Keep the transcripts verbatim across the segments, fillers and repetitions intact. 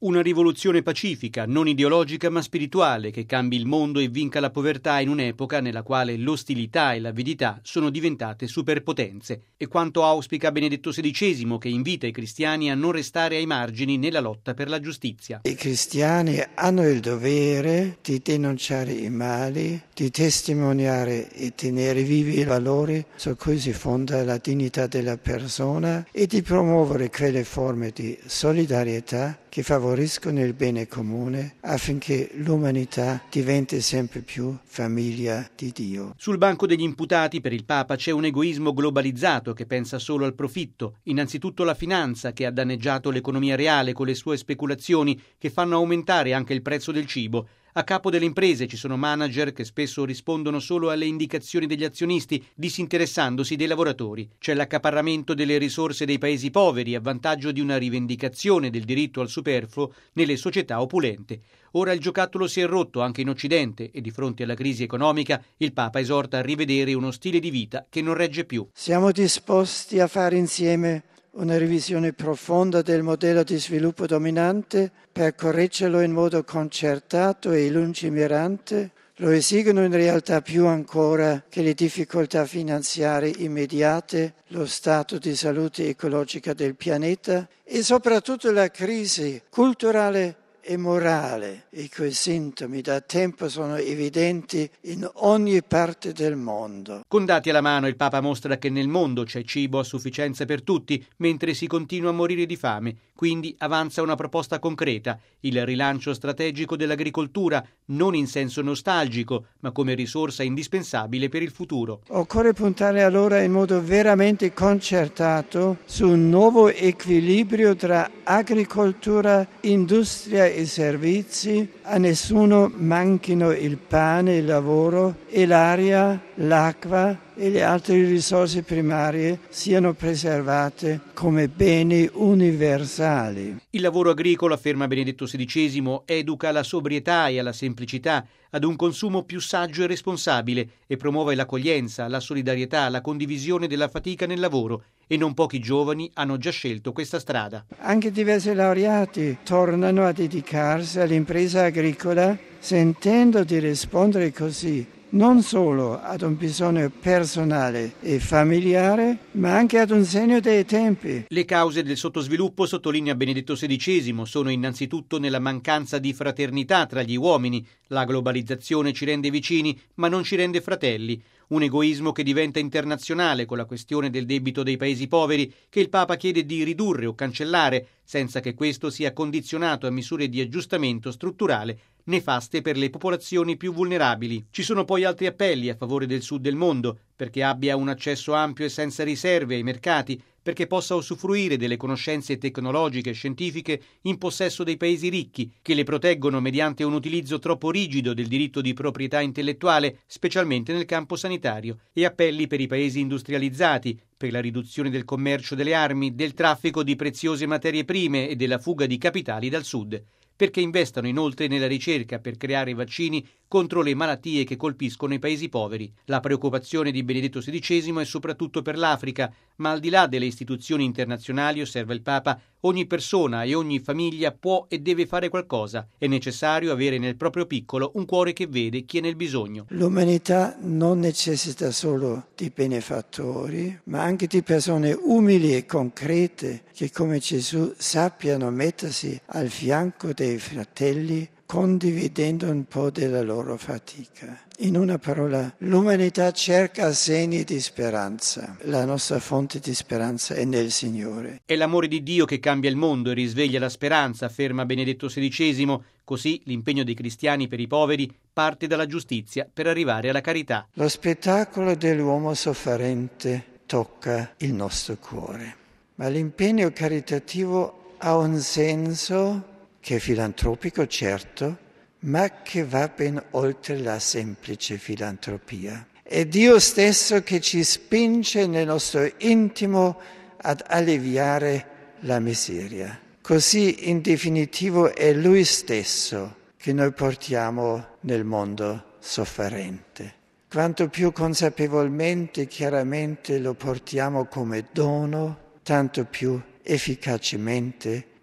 Una rivoluzione pacifica, non ideologica ma spirituale, che cambi il mondo e vinca la povertà in un'epoca nella quale l'ostilità e l'avidità sono diventate superpotenze. E quanto auspica Benedetto sedicesimo, che invita i cristiani a non restare ai margini nella lotta per la giustizia. I cristiani hanno il dovere di denunciare i mali, di testimoniare e tenere vivi i valori su cui si fonda la dignità della persona e di promuovere quelle forme di solidarietà che favoriscono il bene comune affinché l'umanità diventi sempre più famiglia di Dio. Sul banco degli imputati per il Papa c'è un egoismo globalizzato che pensa solo al profitto, innanzitutto la finanza che ha danneggiato l'economia reale con le sue speculazioni che fanno aumentare anche il prezzo del cibo. A capo delle imprese ci sono manager che spesso rispondono solo alle indicazioni degli azionisti, disinteressandosi dei lavoratori. C'è l'accaparramento delle risorse dei paesi poveri a vantaggio di una rivendicazione del diritto al superfluo nelle società opulente. Ora il giocattolo si è rotto anche in Occidente e di fronte alla crisi economica il Papa esorta a rivedere uno stile di vita che non regge più. Siamo disposti a fare insieme una revisione profonda del modello di sviluppo dominante per correggerlo in modo concertato e lungimirante. Lo esigono in realtà più ancora che le difficoltà finanziarie immediate, lo stato di salute ecologica del pianeta e soprattutto la crisi culturale e morale, i cui sintomi da tempo sono evidenti in ogni parte del mondo. Con dati alla mano il Papa mostra che nel mondo c'è cibo a sufficienza per tutti, mentre si continua a morire di fame. Quindi avanza una proposta concreta, il rilancio strategico dell'agricoltura, non in senso nostalgico, ma come risorsa indispensabile per il futuro. Occorre puntare allora in modo veramente concertato su un nuovo equilibrio tra agricoltura, industria e servizi. A nessuno manchino il pane, il lavoro e l'aria, l'acqua e le altre risorse primarie siano preservate come beni universali. Il lavoro agricolo, afferma Benedetto sedicesimo, educa alla sobrietà e alla semplicità, ad un consumo più saggio e responsabile e promuove l'accoglienza, la solidarietà, la condivisione della fatica nel lavoro e non pochi giovani hanno già scelto questa strada. Anche diversi laureati tornano a dedicarsi all'impresa agricola sentendo di rispondere così non solo ad un bisogno personale e familiare, ma anche ad un segno dei tempi. Le cause del sottosviluppo, sottolinea Benedetto sedicesimo, sono innanzitutto nella mancanza di fraternità tra gli uomini. La globalizzazione ci rende vicini, ma non ci rende fratelli. Un egoismo che diventa internazionale con la questione del debito dei paesi poveri, che il Papa chiede di ridurre o cancellare, senza che questo sia condizionato a misure di aggiustamento strutturale nefaste per le popolazioni più vulnerabili. Ci sono poi altri appelli a favore del sud del mondo, perché abbia un accesso ampio e senza riserve ai mercati, perché possa usufruire delle conoscenze tecnologiche e scientifiche in possesso dei paesi ricchi, che le proteggono mediante un utilizzo troppo rigido del diritto di proprietà intellettuale, specialmente nel campo sanitario, e appelli per i paesi industrializzati, per la riduzione del commercio delle armi, del traffico di preziose materie prime e della fuga di capitali dal sud, perché investano inoltre nella ricerca per creare vaccini contro le malattie che colpiscono i paesi poveri. La preoccupazione di Benedetto sedicesimo è soprattutto per l'Africa, ma al di là delle istituzioni internazionali, osserva il Papa, ogni persona e ogni famiglia può e deve fare qualcosa. È necessario avere nel proprio piccolo un cuore che vede chi è nel bisogno. L'umanità non necessita solo di benefattori, ma anche di persone umili e concrete che come Gesù sappiano mettersi al fianco dei fratelli condividendo un po' della loro fatica. In una parola, l'umanità cerca segni di speranza. La nostra fonte di speranza è nel Signore. È l'amore di Dio che cambia il mondo e risveglia la speranza, afferma Benedetto sedicesimo. Così l'impegno dei cristiani per i poveri parte dalla giustizia per arrivare alla carità. Lo spettacolo dell'uomo sofferente tocca il nostro cuore, ma l'impegno caritativo ha un senso che è filantropico, certo, ma che va ben oltre la semplice filantropia. È Dio stesso che ci spinge nel nostro intimo ad alleviare la miseria. Così, in definitivo, è Lui stesso che noi portiamo nel mondo sofferente. Quanto più consapevolmente e chiaramente lo portiamo come dono, tanto più efficacemente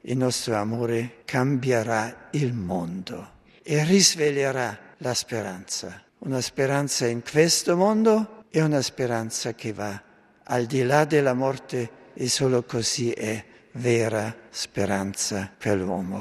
il nostro amore cambierà il mondo e risveglierà la speranza. Una speranza in questo mondo e una speranza che va al di là della morte, e solo così è vera speranza per l'uomo.